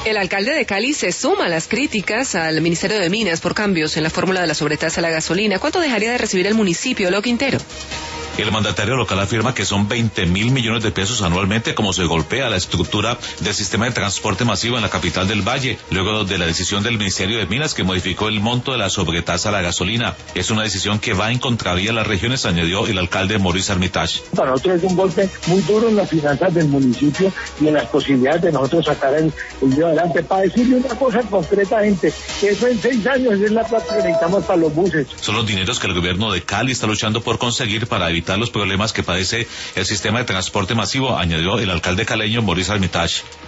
El alcalde de Cali se suma a las críticas al Ministerio de Minas por cambios en la fórmula de la sobretasa a la gasolina. ¿Cuánto dejaría de recibir el municipio, Leo Quintero? El mandatario local afirma que son 20.000 millones de pesos anualmente como se golpea la estructura del sistema de transporte masivo en la capital del Valle, luego de la decisión del Ministerio de Minas que modificó el monto de la sobretasa a la gasolina. Es una decisión que va en contravía a las regiones, añadió el alcalde Maurice Armitage. Para nosotros es un golpe muy duro en las finanzas del municipio y en las posibilidades de nosotros sacar el día adelante. Para decirle una cosa concretamente, que eso en 6 años es la plata que necesitamos para los buses. Son los dineros que el gobierno de Cali está luchando por conseguir para evitar los problemas que padece el sistema de transporte masivo, añadió el alcalde caleño Maurice Armitage.